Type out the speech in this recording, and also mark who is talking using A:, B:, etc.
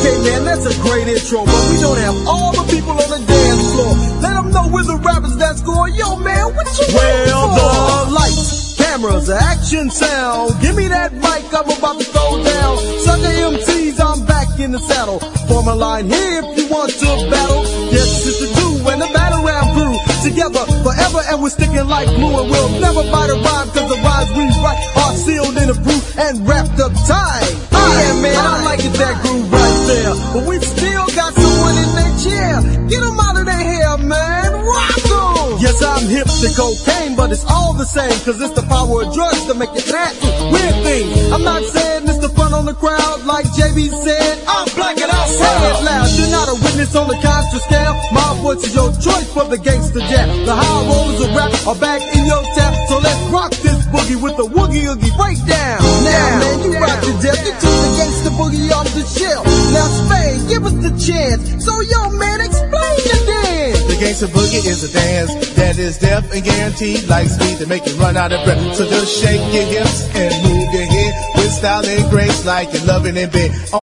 A: Okay, man, that's a great intro, but we don't have all the people on the dance floor. Let them know we're the rappers that's going, yo, man, what you waiting for? The lights, cameras, action, sound. Give me that mic, I'm about to throw down. Sucker MCs, I'm back in the saddle. Form a line here if you want to battle. Yes, it's the do and the battle round crew. Together forever and we're sticking like glue. And we'll never bite a rhyme cause the rhymes we write are sealed in a proof and wrapped up tight. Yeah, man, I like it, that groove right there. But we still got someone in their chair. Get them out of their hair, man. Rock 'em. Yes, I'm hip to cocaine, but it's all the same. Cause it's the power of drugs to make it happen. Weird thing, I'm not saying it's the fun on the crowd. Like JB said, I'm blacking out. Say it loud, you're not a witness on the conscious scale. My voice is your choice for the gangster jam. The high rollers of rap are back in your tap. So let's rock this boogie with the woogie oogie breakdown. Now, man, you rock to death. You took the gangster boogie off the shelf. Now, Spade, give us the chance. So, yo, man, explain the dance.
B: The gangster boogie is a dance that is deaf and guaranteed like speed to make you run out of breath. So just shake your hips and move your head with style and grace like you're loving in bed.